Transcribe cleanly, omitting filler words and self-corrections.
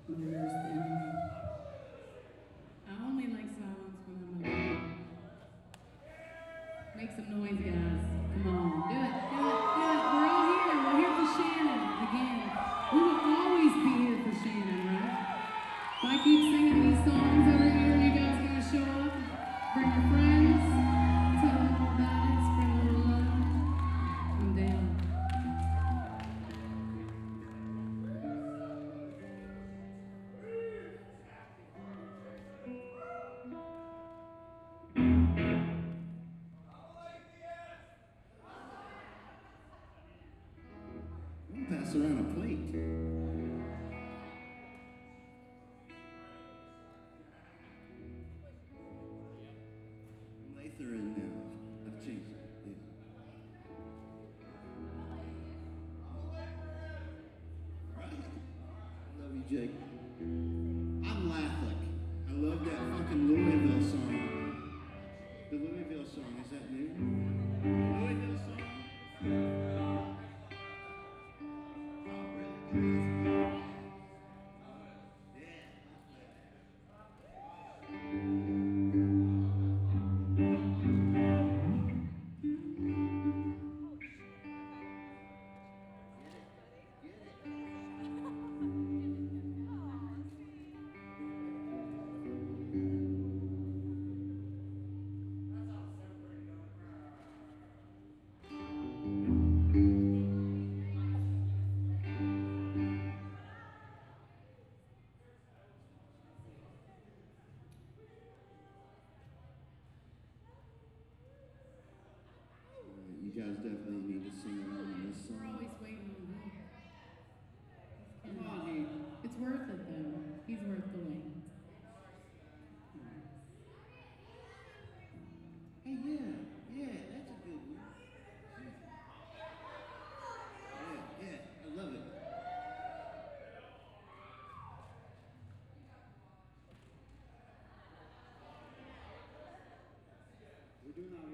murders the enemy. I only like silence when I'm alone. Make some noise, guys. Come on. Do it, do it, do it. We're all here. We're here for Shannon again. We will always be here for Shannon, right? If I keep singing these songs over here, you guys gonna show up? Bring your friends. Tell them all about it. Spread a little love. I'm down. Pass around a plate. Lather in now. I've changed it. Yeah. Right. Love you, Jake. I'm Lathlick. I love that fucking Louisville song. The Louisville song, is that new? Louisville song? Oh, really? You guys definitely need to sing along with this We're song. always waiting on him. Come on, Heath. It's worth it, though. He's worth the wait. Hey, yeah, that's a good one. Yeah, I love it. We're doing our